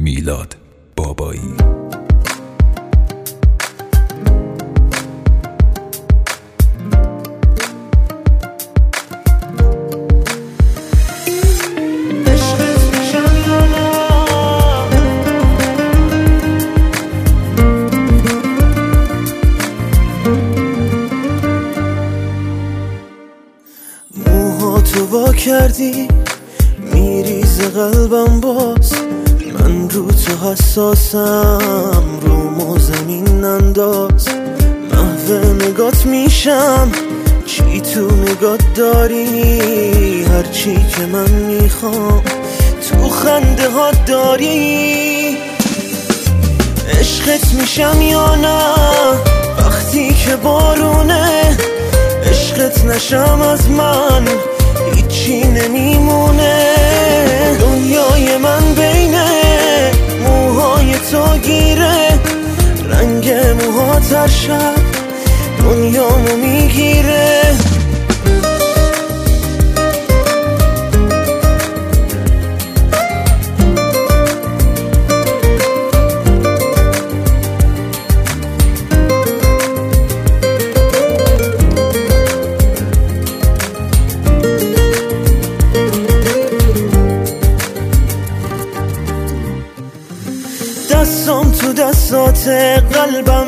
میلاد بابایی. موهاتو وا کردی میریزه قلبم باز، من رو تو حساسم، رومو زمین انداز. محو نگات میشم، چی تو نگات داری؟ هرچی که من میخوام تو خنده ها داری. عشقت میشم یا نه وقتی که بارونه؟ عشقت نشم از من هیچی نمیمونه. دنیای من بین موهای تو گیره، رنگ موهات هر شب دنیامو میگیره. دستام تو دستات قلبم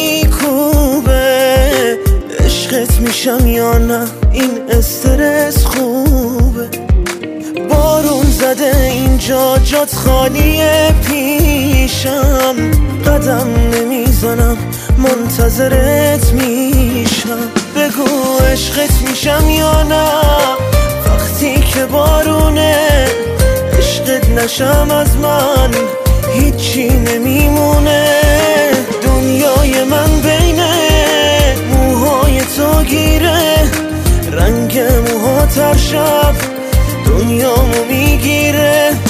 میکوبه. عشقت میشم یا نه این استرس خوبه؟ بارون زده اینجا جات خالیه پیشم، قدم نمیزنم منتظرت میشم. بگو عشقت میشم یا نه وقتی که بارونه؟ عشقت نشم از من هیچی نمیمونه. دنیای من بین موهای تو گیره، رنگ موهات هر شب دنیامو میگیره.